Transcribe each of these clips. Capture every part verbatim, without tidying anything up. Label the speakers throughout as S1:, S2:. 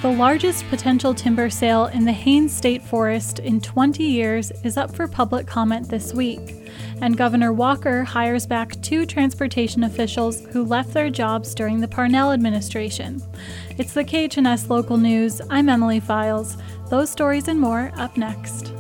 S1: The largest potential timber sale in the Haines State Forest in twenty years is up for public comment this week, and Governor Walker hires back two transportation officials who left their jobs during the Parnell administration. It's the K H N S Local News. I'm Emily Files. Those stories and more up next.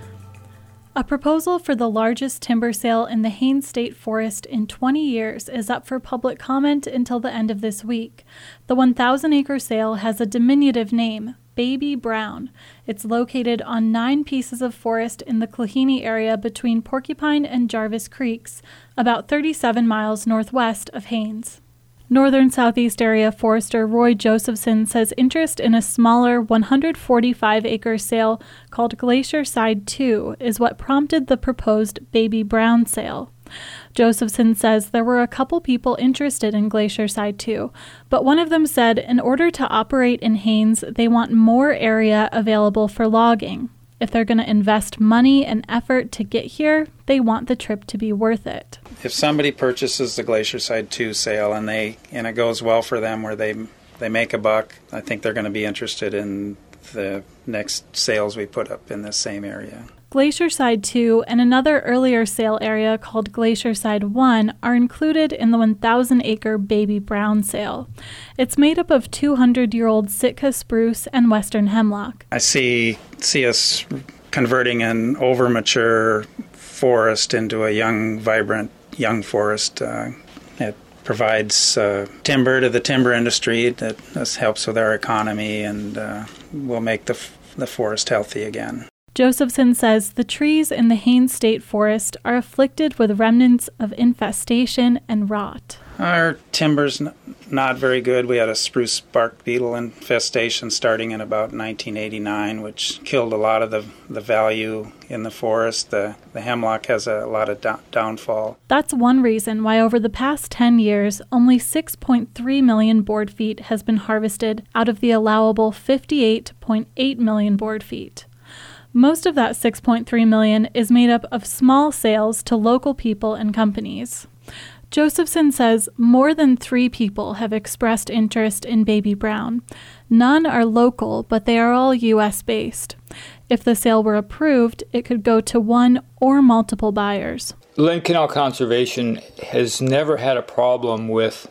S1: A proposal for the largest timber sale in the Haines State Forest in twenty years is up for public comment until the end of this week. The one thousand acre sale has a diminutive name, Baby Brown. It's located on nine pieces of forest in the Klahini area between Porcupine and Jarvis Creeks, about thirty-seven miles northwest of Haines. Northern Southeast Area Forester Roy Josephson says interest in a smaller one hundred forty-five acre sale called Glacier Side two is what prompted the proposed Baby Brown sale. Josephson says there were a couple people interested in Glacier Side two, but one of them said in order to operate in Haines, they want more area available for logging. If they're going to invest money and effort to get here, they want the trip to be worth it.
S2: If somebody purchases the Glacier Side two sale and they and it goes well for them where they they make a buck, I think they're going to be interested in the next sales we put up in this same area.
S1: Glacier Side two and another earlier sale area called Glacier Side one are included in the one thousand acre Baby Brown sale. It's made up of two hundred year old Sitka spruce and western hemlock.
S2: I see see us converting an over-mature forest into a young, vibrant, young forest. Uh, it provides uh, timber to the timber industry that this helps with our economy and uh, will make the, the forest healthy again.
S1: Josephson says the trees in the Haines State Forest are afflicted with remnants of infestation and rot.
S2: Our timber's n- not very good. We had a spruce bark beetle infestation starting in about nineteen eighty-nine, which killed a lot of the, the value in the forest. The, the hemlock has a lot of do- downfall.
S1: That's one reason why over the past ten years, only six point three million board feet has been harvested out of the allowable fifty-eight point eight million board feet. Most of that six point three million is made up of small sales to local people and companies. Josephson says more than three people have expressed interest in Baby Brown. None are local, but they are all U S based. If the sale were approved, it could go to one or multiple buyers.
S3: Lynn Canal Conservation has never had a problem with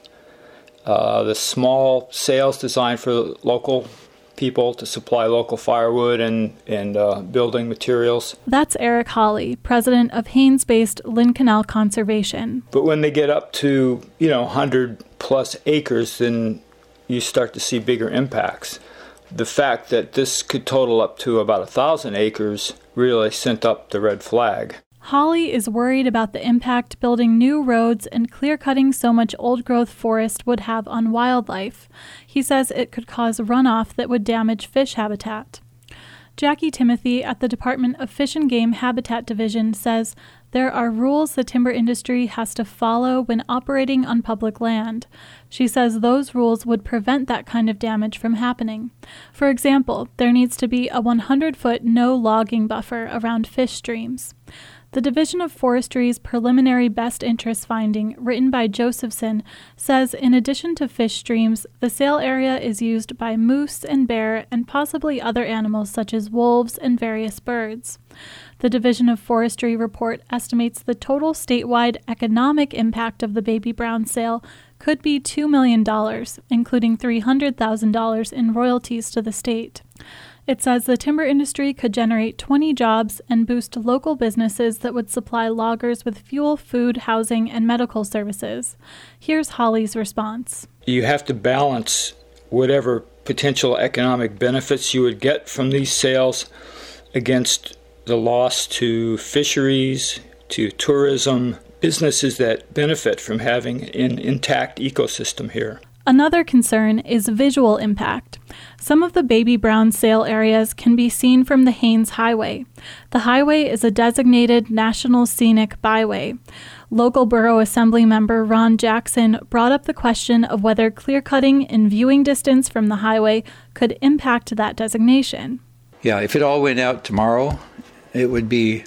S3: uh, the small sales designed for local people to supply local firewood and, and uh, building materials.
S1: That's Eric Hawley, president of Haines-based Lynn Canal Conservation.
S3: But when they get up to, you know, one hundred plus acres, then you start to see bigger impacts. The fact that this could total up to about one thousand acres really sent up the red flag.
S1: Hawley is worried about the impact building new roads and clear-cutting so much old-growth forest would have on wildlife. He says it could cause runoff that would damage fish habitat. Jackie Timothy at the Department of Fish and Game Habitat Division says there are rules the timber industry has to follow when operating on public land. She says those rules would prevent that kind of damage from happening. For example, there needs to be a one hundred foot no logging buffer around fish streams. The Division of Forestry's preliminary best interest finding, written by Josephson, says in addition to fish streams, the sale area is used by moose and bear and possibly other animals such as wolves and various birds. The Division of Forestry report estimates the total statewide economic impact of the Baby Brown sale could be two million dollars, including three hundred thousand dollars in royalties to the state. It says the timber industry could generate twenty jobs and boost local businesses that would supply loggers with fuel, food, housing, and medical services. Here's Hawley's response.
S3: You have to balance whatever potential economic benefits you would get from these sales against the loss to fisheries, to tourism, businesses that benefit from having an intact ecosystem here.
S1: Another concern is visual impact. Some of the Baby Brown sale areas can be seen from the Haines Highway. The highway is a designated National Scenic Byway. Local Borough Assembly member Ron Jackson brought up the question of whether clear-cutting in viewing distance from the highway could impact that designation.
S4: Yeah, if it all went out tomorrow, it would be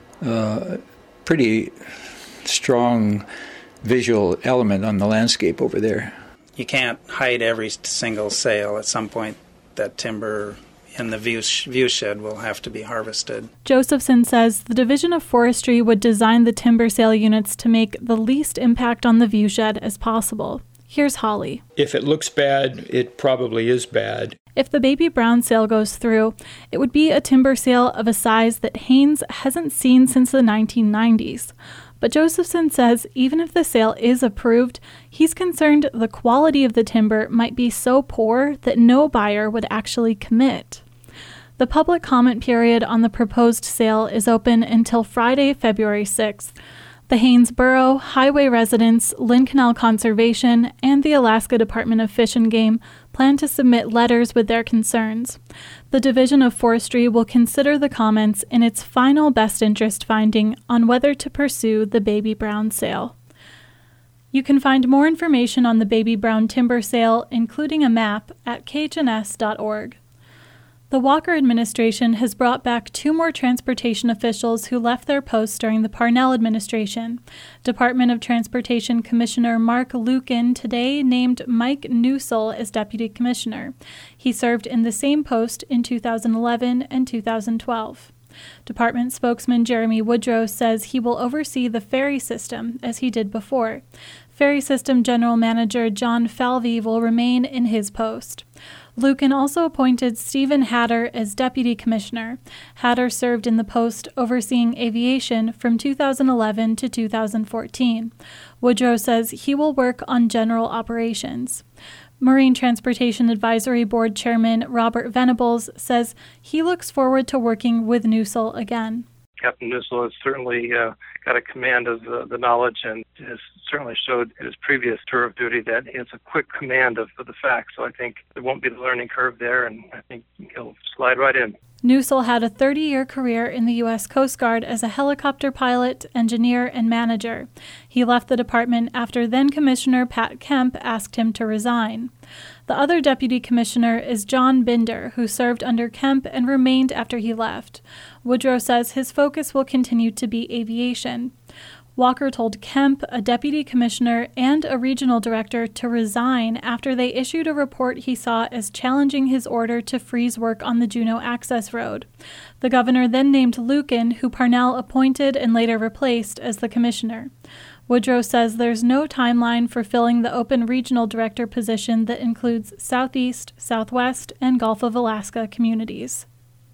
S4: a pretty strong visual element on the landscape over there.
S2: You can't hide every single sale. At some point, that timber in the view, view shed will have to be harvested.
S1: Josephson says the Division of Forestry would design the timber sale units to make the least impact on the view shed as possible. Here's Holly.
S3: If it looks bad, it probably is bad.
S1: If the Baby Brown sale goes through, it would be a timber sale of a size that Haines hasn't seen since the nineteen nineties. But Josephson says even if the sale is approved, he's concerned the quality of the timber might be so poor that no buyer would actually commit. The public comment period on the proposed sale is open until Friday, February sixth. The Haines Borough, Highway Residents, Lynn Canal Conservation, and the Alaska Department of Fish and Game plan to submit letters with their concerns. The Division of Forestry will consider the comments in its final best interest finding on whether to pursue the Baby Brown sale. You can find more information on the Baby Brown timber sale, including a map, at K H N S dot org. The Walker administration has brought back two more transportation officials who left their posts during the Parnell administration. Department of Transportation Commissioner Mark Lukin today named Mike Newsell as Deputy Commissioner. He served in the same post in two thousand eleven and two thousand twelve. Department spokesman Jeremy Woodrow says he will oversee the ferry system as he did before. Ferry System General Manager John Falvey will remain in his post. Lukin also appointed Stephen Hatter as Deputy Commissioner. Hatter served in the post overseeing aviation from two thousand eleven to two thousand fourteen. Woodrow says he will work on general operations. Marine Transportation Advisory Board Chairman Robert Venables says he looks forward to working with Newsell again.
S5: Captain Newsell has certainly uh, got a command of the, the knowledge and has certainly showed in his previous tour of duty that he has a quick command of, of the facts. So I think there won't be the learning curve there, and I think he'll slide right in.
S1: Newsell had a thirty-year career in the U S Coast Guard as a helicopter pilot, engineer, and manager. He left the department after then-Commissioner Pat Kemp asked him to resign. The other deputy commissioner is John Binder, who served under Kemp and remained after he left. Woodrow says his focus will continue to be aviation. Walker told Kemp, a deputy commissioner, and a regional director to resign after they issued a report he saw as challenging his order to freeze work on the Juneau Access Road. The governor then named Lukin, who Parnell appointed and later replaced, as the commissioner. Woodrow says there's no timeline for filling the open regional director position that includes Southeast, Southwest, and Gulf of Alaska communities.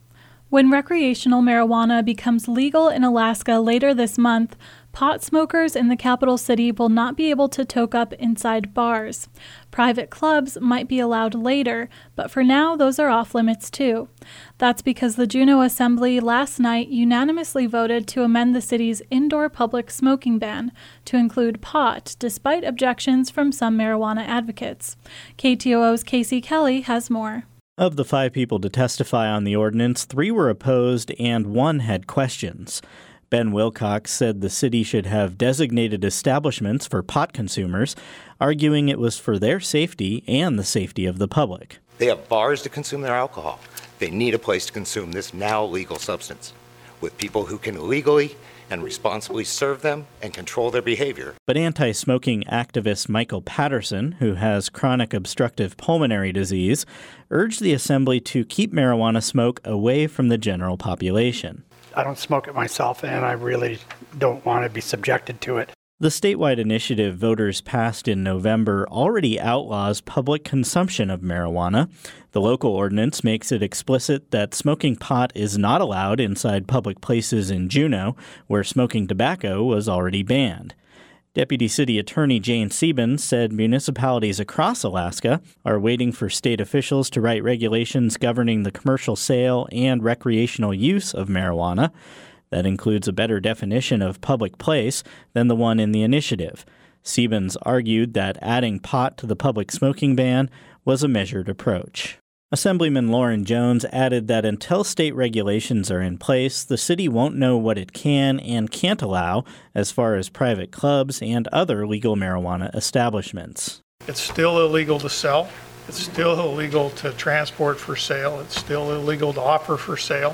S1: When recreational marijuana becomes legal in Alaska later this month, pot smokers in the capital city will not be able to toke up inside bars. Private clubs might be allowed later, but for now those are off limits too. That's because the Juneau Assembly last night unanimously voted to amend the city's indoor public smoking ban to include pot, despite objections from some marijuana advocates. K T O O's Casey Kelly has more.
S6: Of the five people to testify on the ordinance, three were opposed and one had questions. Ben Wilcox said the city should have designated establishments for pot consumers, arguing it was for their safety and the safety of the public.
S7: They have bars to consume their alcohol. They need a place to consume this now legal substance, with people who can legally and responsibly serve them and control their behavior.
S6: But anti-smoking activist Michael Patterson, who has chronic obstructive pulmonary disease, urged the assembly to keep marijuana smoke away from the general population.
S8: I don't smoke it myself, and I really don't want to be subjected to it.
S6: The statewide initiative voters passed in November already outlaws public consumption of marijuana. The local ordinance makes it explicit that smoking pot is not allowed inside public places in Juneau, where smoking tobacco was already banned. Deputy City Attorney Jane Sieben said municipalities across Alaska are waiting for state officials to write regulations governing the commercial sale and recreational use of marijuana. That includes a better definition of public place than the one in the initiative. Siebens argued that adding pot to the public smoking ban was a measured approach. Assemblyman Lauren Jones added that until state regulations are in place, the city won't know what it can and can't allow as far as private clubs and other legal marijuana establishments.
S9: It's still illegal to sell. It's still illegal to transport for sale. It's still illegal to offer for sale.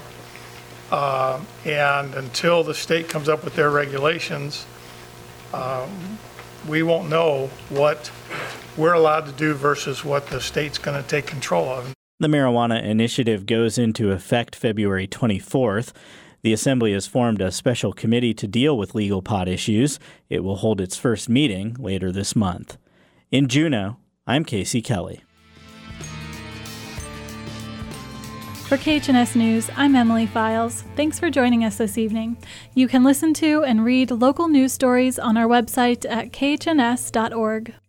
S9: Uh, and until the state comes up with their regulations, um, we won't know what we're allowed to do versus what the state's going to take control of.
S6: The marijuana initiative goes into effect February twenty-fourth. The Assembly has formed a special committee to deal with legal pot issues. It will hold its first meeting later this month. In Juneau, I'm Casey Kelly.
S1: For K H N S News, I'm Emily Files. Thanks for joining us this evening. You can listen to and read local news stories on our website at k h n s dot org.